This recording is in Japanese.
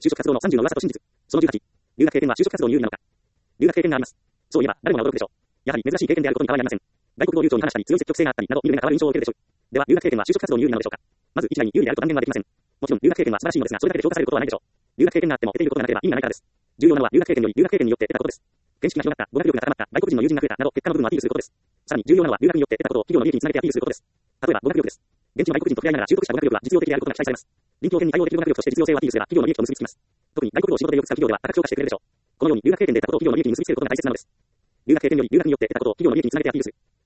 就職活動の30の噂と真実。その18、留学経験は就職活動に有利なのか。留学経験があります。そういえば、誰もが驚くでしょう。やはり珍しい経験であることに変わりありません。外国語流暢に話したり強い積極性があったりなど、見る目が変わる印象を受けるでしょう。では、留学経験は就職活動に有利なのでしょうか。まず一概に有利であると断言はできません。もちろん留学経験は素晴らしいのですが、それだけで評価されることはないでしょう。留学経験があっても得ていることがなければ意味がないからです。重要なのは留学経験より留学経験によって得たことです。見識が広がった、語学力が高まった、外国人の友人が増えたなど結果の部分をアピールすることです。さらに重要なのは留学によって得たことを企業の利益につなげてアピールすることです。例えば語学力です。現地の外国人と触れ合いながら習得した語学力は実用的であることが期待されます。臨機応変に対応できる語学力として実用性をアピールすれば企業の利益と結びつきます。特に外国語を仕事でよく使う企業では高く評価してくれるでしょう。このように留学経験で得たことを企業の利益に結びつけることが大切なのです。留学経験より留学によって得たことを企業の利益につなげてアピールする。